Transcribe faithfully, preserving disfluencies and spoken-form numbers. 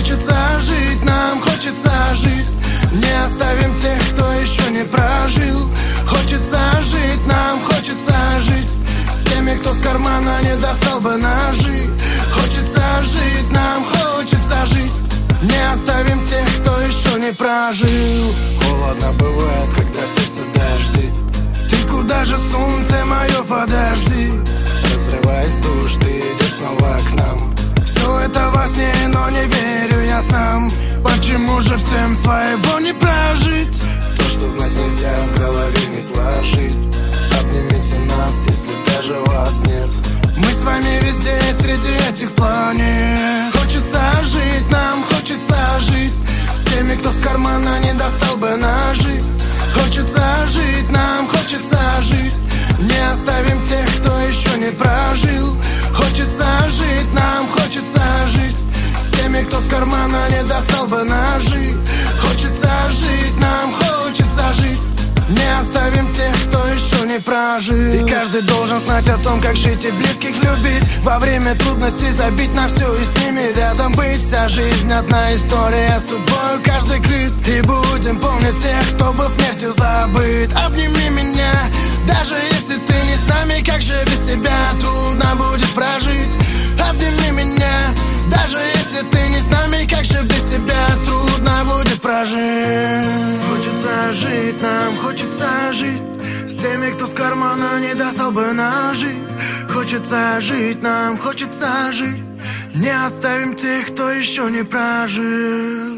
Хочется жить, нам хочется жить. Не оставим тех, кто еще не прожил. Хочется жить, нам хочется жить. С теми, кто с кармана не достал бы ножи. Хочется жить, нам хочется жить. Не оставим тех, кто еще не прожил. Холодно бывает, когда в сердце дожди. Ты куда же, солнце мое, подожди. Разрываясь душ, ты идешь снова к нам. Все это во сне, но не верю я снам. Почему же всем своего не прожить? То, что знать нельзя, в голове не сложить. Обнимите нас, если даже вас нет. Мы с вами везде, среди этих планет. Хочется жить, нам хочется жить. С теми, кто с кармана не достал бы ножи. Хочется жить, нам хочется жить. Не оставим тех, кто еще не прожил. Хочется жить, нам хочется жить. С теми, кто с кармана не достал бы ножи. Хочется жить, нам хочется жить. Не оставим тех, кто еще не прожил. И каждый должен знать о том, как жить и близких любить. Во время трудностей забить на все и с ними рядом быть. Вся жизнь одна история, судьбою каждый крыт. И будем помнить всех, кто был смертью забыт. Обними меня, даже если ты не с нами. Как же без тебя трудно будет прожить. Обними меня, даже если ты не с нами. Как же без тебя трудно будет прожить. Хочется жить, нам хочется жить. С теми, кто с кармана не достал бы ножи. Хочется жить, нам хочется жить. Не оставим тех, кто еще не прожил.